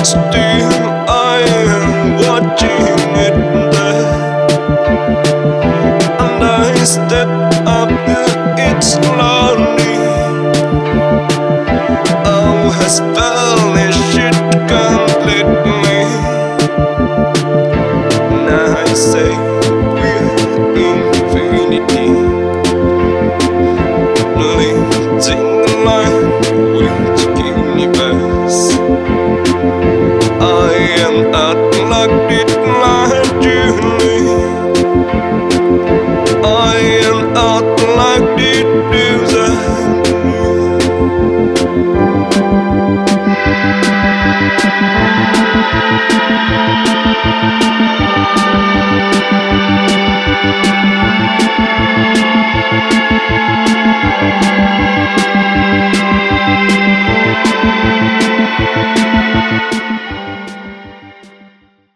still I am watching it there, and I step up to it slowly. Oh, has vanished completely.